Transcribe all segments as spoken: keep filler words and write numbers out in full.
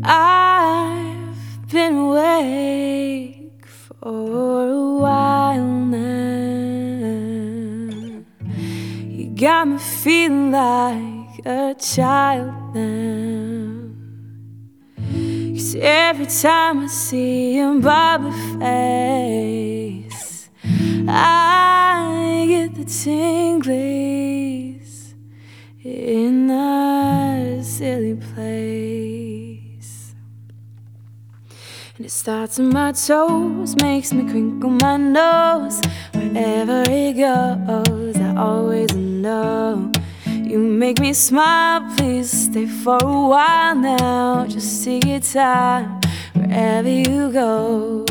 I've been awake for a while now. You got me feeling like a child now. 'Cause every time I see your bubbly face, I get the tinglies in a silly place. And it starts on my toes, makes me crinkle my nose. Wherever it goes, I always know you make me smile. Please stay for a while now, just take your time wherever you go.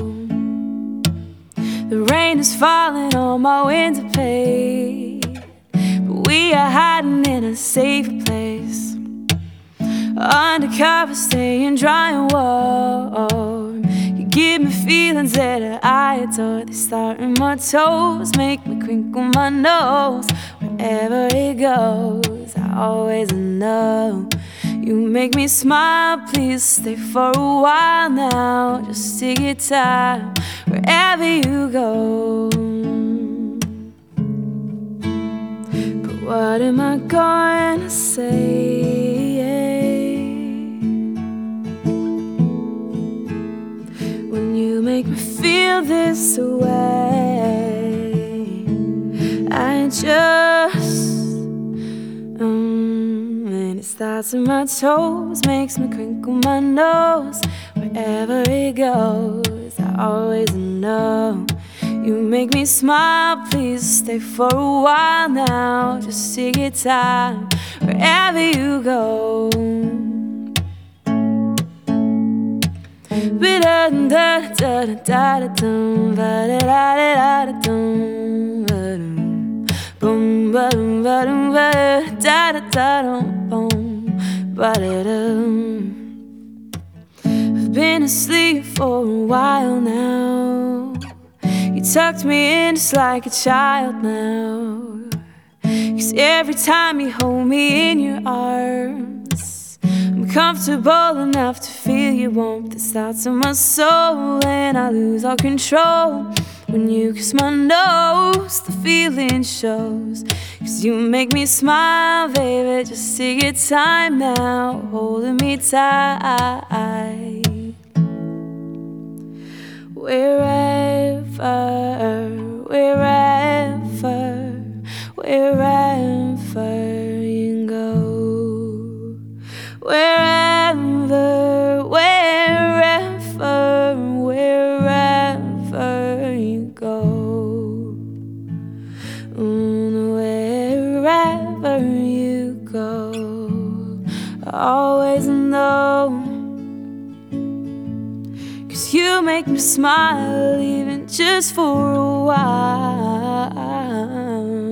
The rain is falling on my window pane, but we are hiding in a safer place. Undercover, staying dry and warm. You give me feelings that I adore. They start in my toes, make me crinkle my nose. Wherever it goes, I always know you make me smile. Please stay for a while now, just take your time wherever you go. But what am I going to say when you make me feel this way? I just um, and it starts in my toes, makes me crinkle my nose. Wherever it goes, I always know you make me smile. Please stay for a while now, just take your time wherever you go. Boom, ba-dum, ba-dum, ba-da-da-dum, ba-da-dum. I've been asleep for a while now. You tucked me in just like a child now. 'Cause every time you hold me in your arms, I'm comfortable enough to feel your warmth that starts in my soul. And I lose all control when you kiss my nose, the feeling shows. 'Cause you make me smile, baby, just take your time now, holding me tight. Wherever, wherever, wherever you go. Wherever, wherever, wherever you go. Mm, wherever you go, I always know. 'Cause you make me smile, even just for a while.